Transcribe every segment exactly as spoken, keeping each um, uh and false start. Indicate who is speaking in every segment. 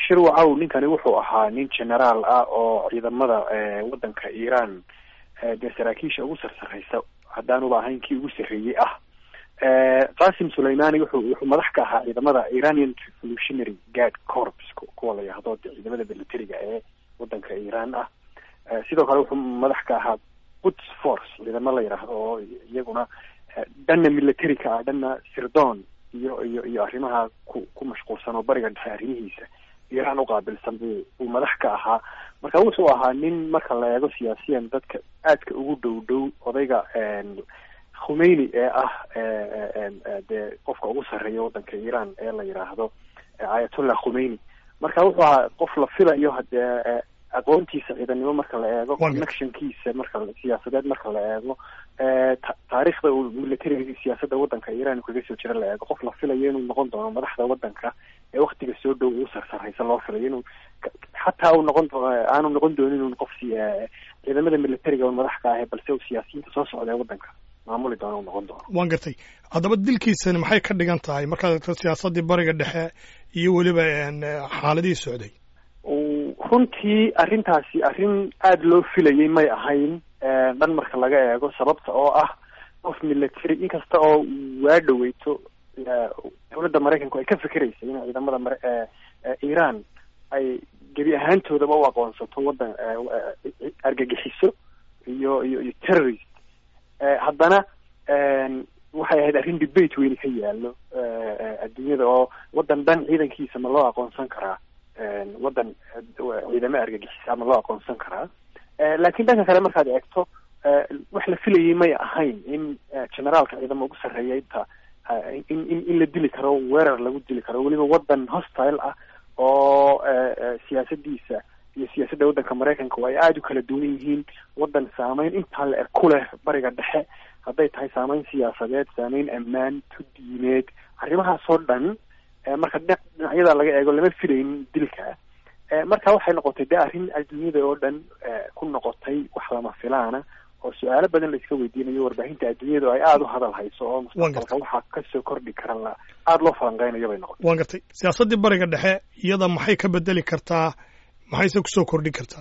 Speaker 1: shirwacow ninkani wuxuu ahaa nin generaal ah oo ciidamada waddanka Iran dee saraakiisha ugu sarsaraysa haddaanuba ahayn kii ugu sarreeyey ah. Qasim Soleimani wuxuu wuxuu madax ka ahaa ciidamada Iranian Revolutionary Guard Corps kuwa la yiraahdo ciidamada militariga ee waddanka Iran ah. sidoo kale wuxuu madax ka ahaa Quds Force ciidamada la yiraahdo oo iyaguna dhanna militariga ah dhanna sirdoon iyo iyo iyo arrimaha ku ku mashquulsan oo bariga dhexe arrimihiisa Iran u qaabilsan uu madax ka ahaa. marka wuxuu ahaa nin marka la eego siyaasiyan dadka aadka ugu dhow dhow odayga Khomeini ee ah de qofka ugu sarreeya waddanka Iran ee la yiraahdo Ayatollah Khomeini. marka wuxuu ahaa qof la filayo hadee aqoontiisa ciidanimo marka la eego connectionkiisa marka siyaasadeed marka la eego taariikhda uu militariga siyaasadda waddanka Iran kaga soo jira la eego qof la filayo inuu noqon doono madaxda waddanka ee waqtiga soo dhow uu sarsaraysa loo filayo inuu xataa uu noqon doono aanu noqon doonin inuu qof ciidamada militariga oo madax ka ah balse uu siyaasiyiinta soo socda waddanka maamuli doono noqon doono.
Speaker 2: waan gartay haddaba dilkiisani maxay ka dhigan tahay markaad siyaasaddii bariga dhexe iyo weliba xaaladii socday?
Speaker 1: runtii arrintaasi arrin aada loo filayay may ahayn dhan marka laga eego sababta oo ah qof military inkasta oo waa dhaweyto dowladda Mareykanku ay ka fikiraysay in ciidamada Iran ay gebi ahaantoodaba u aqoonsato waddan argagixiso iyo iyo iyo terrorist haddana waxay ahayd arrin debate weyn ka yaallo adduunyada oo waddan dhan ciidankiisa ma loo aqoonsan karaa waddan ciidamo argagixisa ma loo aqoonsan karaa. laakiin dhanka kale markaad eegto wax la filayay may ahayn in generaalka ciidamo ugu sarreeya inta in in in la dili karo weerar lagu dili karo weliba waddan hostile ah oo siyaasadiisa iyo siyaasadda waddanka Mareykanka ay aada u kala duwan yihiin waddan saameyn intaa la eg ku leh bariga dhexe hadday tahay saameyn siyaasadeed saameyn ammaan tudiineed arrimahaasoo dhan marka dhinacyada laga eego lama filayn dilka. marka waxay noqotay de arrin adduunyada oo dhan ku noqotay wax lama filaana oo su-aalo badan la iska weydiinayo warbaahinta adduunyada ay aada u hadal hayso oo mustaqbalka waxaa kasoo kordhi karan la aada loo falanqeynayo bay noqotay.
Speaker 2: waan gartay siyaasaddii bariga dhexe iyada maxay ka bedeli kartaa maxayse kusoo kordhin kartaa?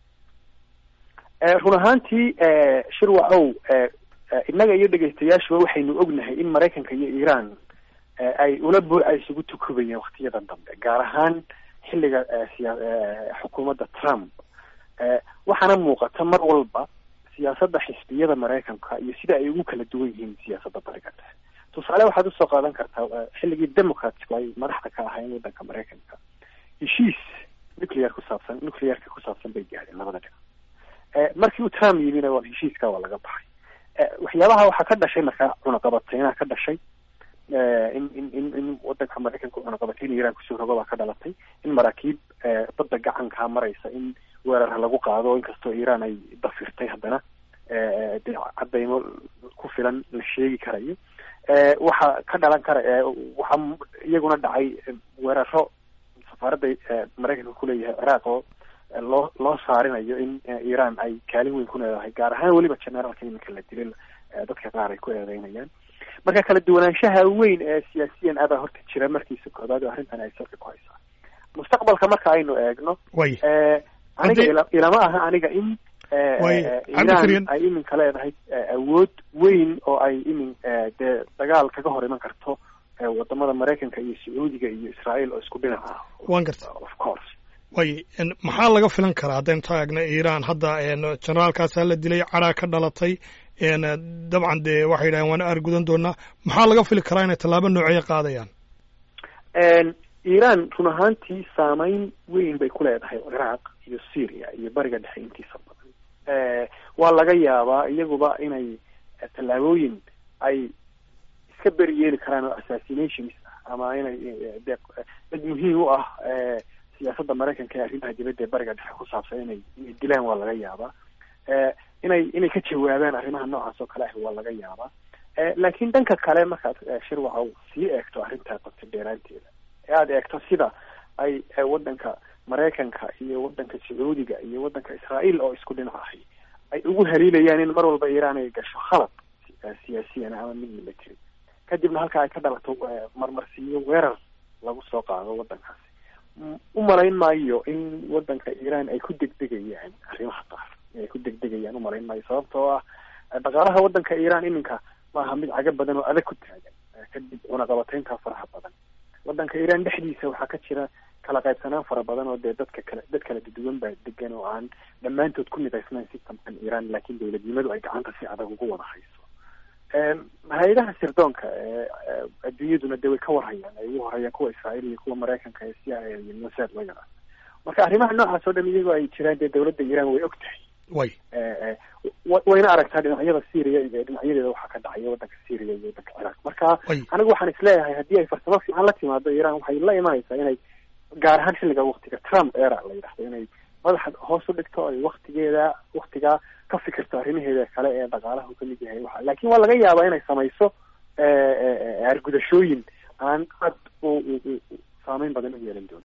Speaker 1: run ahaantii shirwacow innaga iyo dhegeystayaashuba waxaynu ognahay in Mareykanka iyo Iran ay ula bur ay isugu tukubayeen waqtiyadan dambe gaar ahaan xilliga xukuumadda Trump. waxaana muuqata mar walba siyaasadda xisbiyada Mareykanka iyo sida ay ugu kala duwan yihiin siyaasadda bariga dhexe. tusaale waxaad usoo qaadan kartaa xilligii Democratsku ay madaxda ka ahaayeen waddanka Mareykanka heshiis nuclear ku saabsan nuclearka ku saabsan bay gaadheen labada dhinac. markii uu Trump yimina waa heshiiska waa laga baxay. waxyaabaha waxaa ka dhashay markaa cunaqabateyna ka dhashay in in in in waddanka Mareykanka cunaqabateyn Iran kusoo rogo baa ka dhalatay in maraakiib badda gacankaa maraysa in weerar lagu qaado inkastoo Iran ay dafirtay haddana de cadaymo ku filan la sheegi karayo. waxaa ka dhalan kara waxaa iyaguna dhacay weeraro safaaradda Mareykanka kuleeyahay Ciraaq oo loo loo saarinayo in Iran ay kaalin weyn ku leedahay gaar ahaan weliba generaalka iminka la dilay dadka qaar ay ku eedeynayaan. marka kala duwanaanshaha weyn ee siyaasiyan aada horta jira markiisa koobaad oo arrintan ay salka ku haysaa. mustaqbalka marka aynu eegno aniga ilama aha aniga in Iran ay iminka leedahay awood weyn oo ay imin dee dagaal kaga hor iman karto wadamada Mareykanka iyo Sacuudiga iyo Israa'iil oo isku dhinac ah.
Speaker 2: waan gartay
Speaker 1: of course
Speaker 2: way maxaa laga filan karaa haddaynu taagna Iran hadda generaalkaasaa la dilay caraa ka dhalatay dabcan dee waxay yidhahdeen waana argudan doonaa maxaa laga fili karaa inay tallaabo noocyo qaadayaan?
Speaker 1: Iran run ahaantii saameyn weyn bay ku leedahay Ciraaq iyo Syria iyo bariga dhexe intiisa badan. waa laga yaabaa iyaguba inay tallaabooyin ay iska beri yeeli karaan oo assassinations ama inay dad muhiim u ah siyaasadda Mareykanka ee arrimaha dibadda ee bariga dhexe ku saabsan inay inay dilaan waa laga yaabaa. inay inay ka jawaabaan arrimaha noocaas oo kale ah waa laga yaabaa. laakiin dhanka kale markaad shirwacow sii eegto arrintaa qabta dheeraanteeda ee aada eegto sida ay waddanka Mareykanka iyo waddanka Sacuudiga iyo waddanka Israa'iil oo isku dhinac ahay ay ugu haliilayaan in mar walba Iran ay gasho khalad siyaasiyan ama mid military kadibna halka ay ka dhalato marmarsiiyo weerar lagu soo qaado waddankaasi. umalayn maayo in wadanka iran ay ku degdegayaan arrimaha qaar ay ku degdegayaan umalayn maayo sababtoo ah dhaqaalaha wadanka iran iminka maaha mid caga badan oo adag ku taagan kadib cunaqabataynta faraha badan. wadanka iran dhexdiisa waxaa ka jira kala qaybsanaan fara badan oo dee dadka kale dad kala duwan baa degan oo aan dhammaantood ku nidaysnayn systemkan iran laakiin dawladnimadu ay gacanta si adag ugu wada hayso. hay-adaha sirdoonka adduunyaduna dee way ka warhayaan ay ugu horeyaan kuwa israa'iil iyo kuwa maraykanka ee c i a iyo mossad laga ah marka arrimaha noocaas oo dhan iyagoo ay jiraan dee dawladda iran way og tahay
Speaker 2: way
Speaker 1: wayna aragtaa dhinacyada syria iyo dhinacyadeeda waxaa ka dhacaya wadanka syria iyo wadanka ciraaq marka anigu waxaan isleeyahay haddii ay farsamo fiican la timaado iran waxay la imanaysaa inay gaar ahaan xilliga waktiga Trump era la yidhaahdo inay madaxa hoos u dhigto ay waktigeeda waktigaa ka fikirto arrimaheeda kale ee dhaqaalaha ka mid yahay waxa laakiin waa laga yaabaa inay samayso argudashooyin aan aad u saameyn badan u yeelan doono.